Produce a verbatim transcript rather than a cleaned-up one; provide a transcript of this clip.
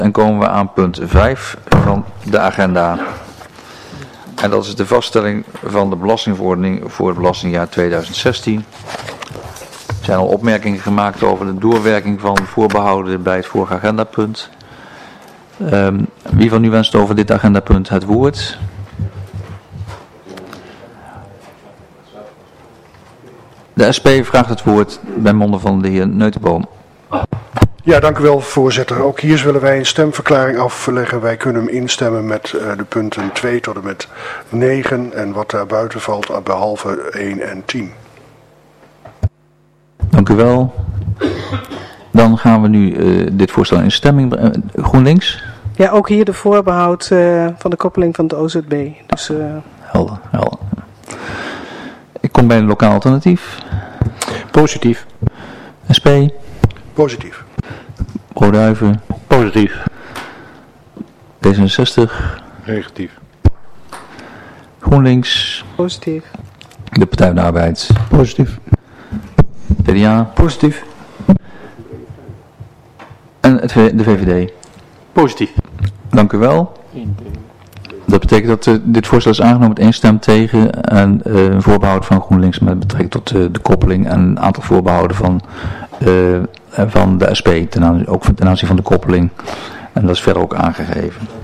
En komen we aan punt vijf van de agenda. En dat is de vaststelling van de belastingverordening voor het belastingjaar tweeduizend zestien. Er zijn al opmerkingen gemaakt over de doorwerking van voorbehouden bij het vorige agendapunt. Um, wie van u wenst over dit agendapunt het woord? De S P vraagt het woord bij monden van de heer Neutenboom. Ja, dank u wel, voorzitter. Ook hier willen wij een stemverklaring afleggen. Wij kunnen hem instemmen met uh, de punten twee tot en met negen en wat daar buiten valt, behalve één en tien. Dank u wel. Dan gaan we nu uh, dit voorstel in stemming brengen. Uh, GroenLinks? Ja, ook hier de voorbehoud uh, van de koppeling van de O Z B. Dus, uh... Helder, helder. Ik kom bij een lokaal alternatief. Positief. S P? Positief. Broduiven? Positief. D zesenzestig? Negatief. GroenLinks? Positief. De Partij van de Arbeid? Positief. P D A? Positief. En het v de V V D? Positief. Dank u wel. Dat betekent dat uh, dit voorstel is aangenomen met één stem tegen en uh, een voorbehoud van GroenLinks met betrekking tot uh, de koppeling en een aantal voorbehouden van, uh, van de S P, ten aanzien, ook ten aanzien van de koppeling. En dat is verder ook aangegeven.